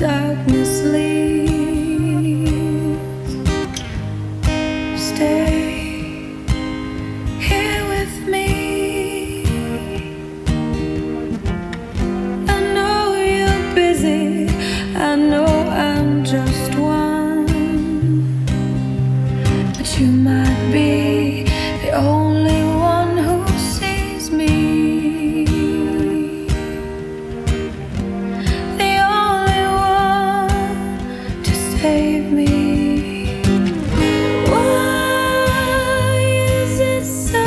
darkness leaves. Stay here with me. I know you're busy, I know I'm just one, but you might be the only one who sees me, the only one to save me. Why is it so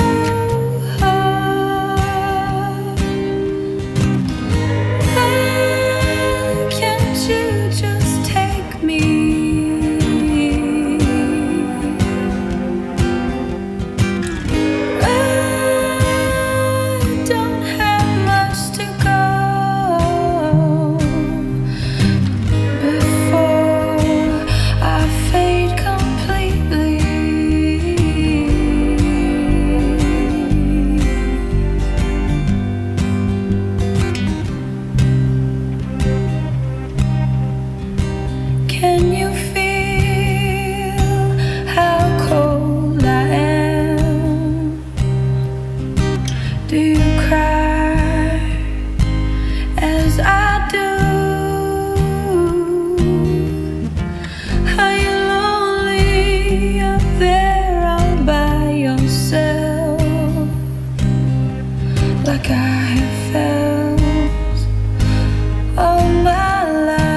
hard? Why can't you just take me? Can you feel how cold I am? Do you cry as I do? Are you lonely up there all by yourself, like I have felt all my life?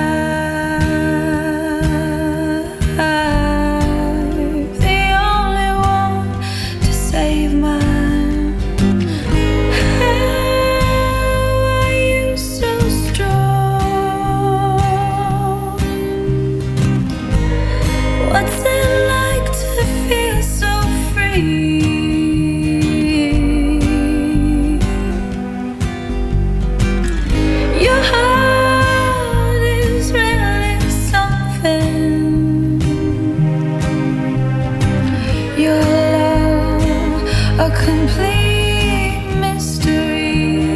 What's it like to feel so free? Your heart is really something. Your love, a complete mystery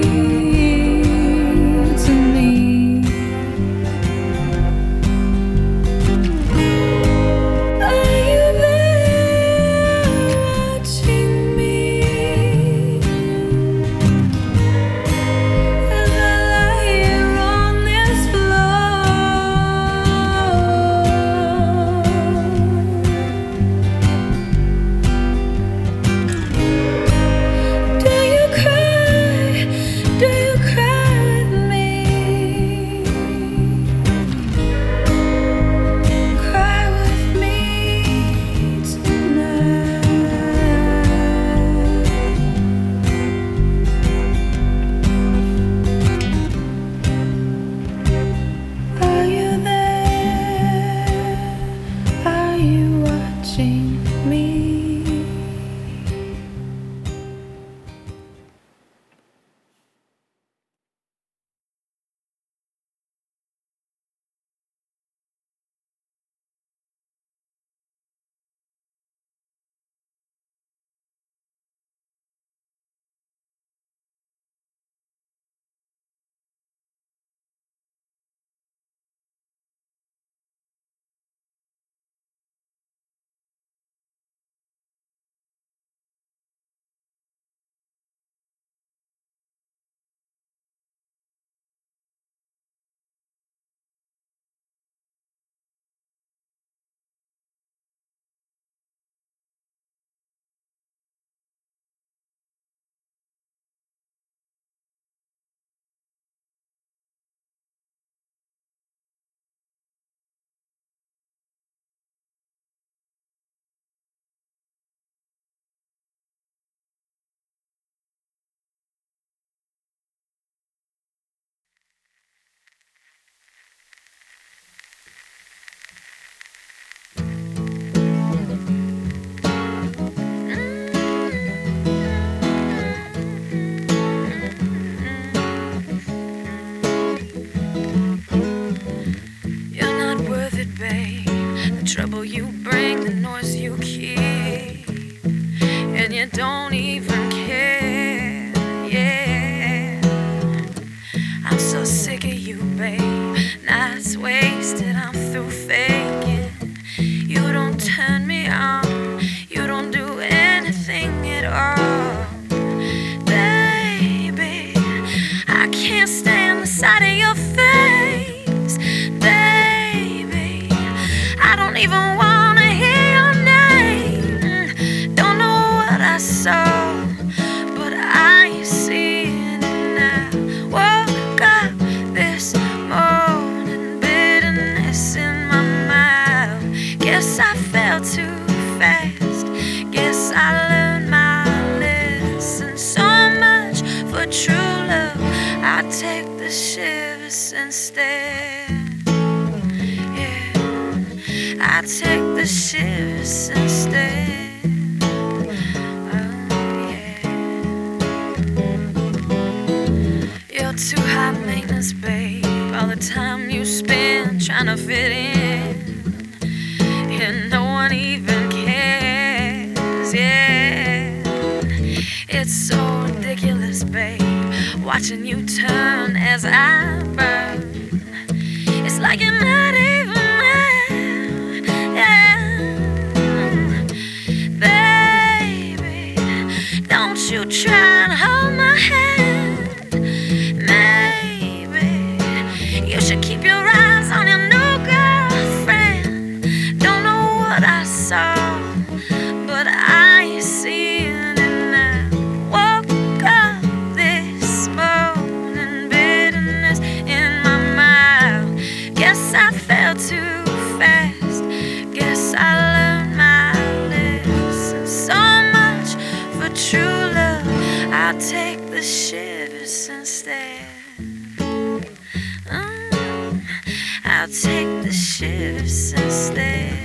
to me. trouble you bring, the noise you keep, and you don't even care. Yeah, I'm so sick of you, babe. Nights wait. take the shivers instead. Yeah, I take the shivers instead. Oh yeah. You're too high maintenance, babe. All the time you spend trying to fit in, and no one even cares. Yeah, it's so ridiculous, babe, watching you turn as I burn. It's like you're not even there. Yeah, baby, don't you try and hold my hand. Maybe you should keep your eyes on your new girlfriend. Don't know what I saw, but I see it, and I woke up this morning, bitterness in my mouth. Guess I fell too fast. Guess I learned my lesson. So much for true love. I'll take the shivers instead. I'll take the shivers instead.